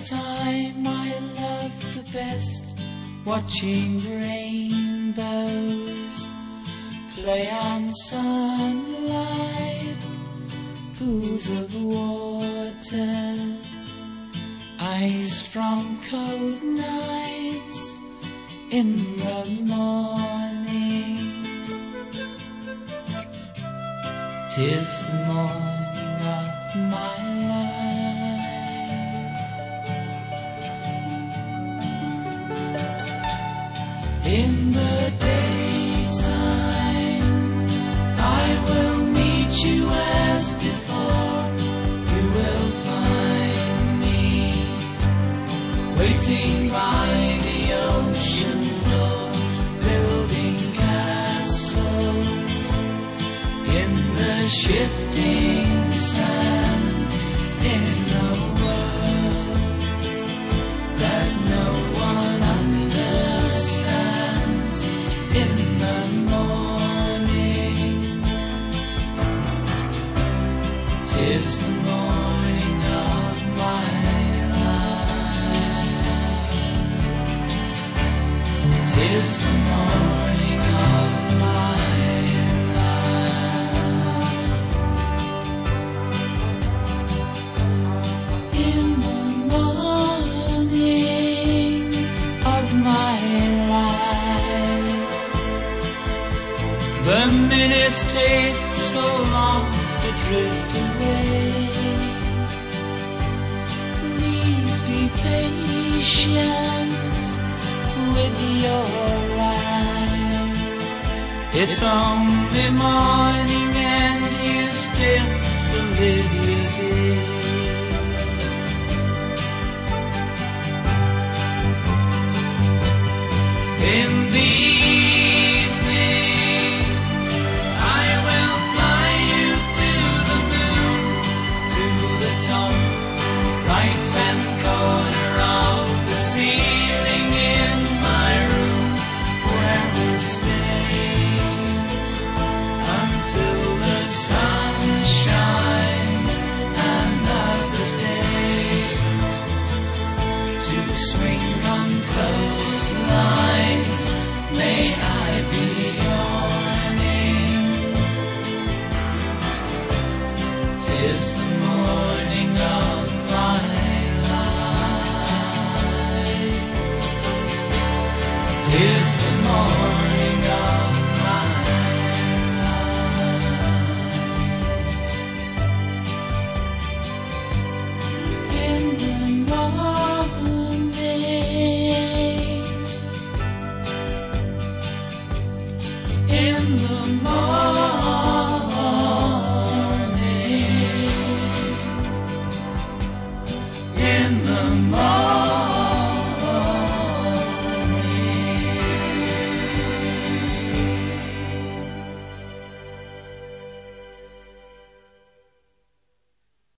time I love the best, watching rainbows play on sunlight, pools of water, eyes from cold nights in the morning. 'Tis the morning of my life. In the daytime I will meet you as before. You will find me waiting by the ocean floor, building castles in the shifting sand, in a world that no one understands. In the morning, 'tis the morning of my life. 'Tis the morning of my life. In the morning of my life, the minutes take so long to drift away. Please be patient with your life. It's only morning and you still to live your day. In the evening I will fly you to the moon, to the top right hand corner of the ceiling in my room, where we'll stay until the sun shines another day, to swing on clotheslines. May I be your name. 'Tis the morning of my life. 'Tis the morning of my life. In the morning, in the morning, in the morning.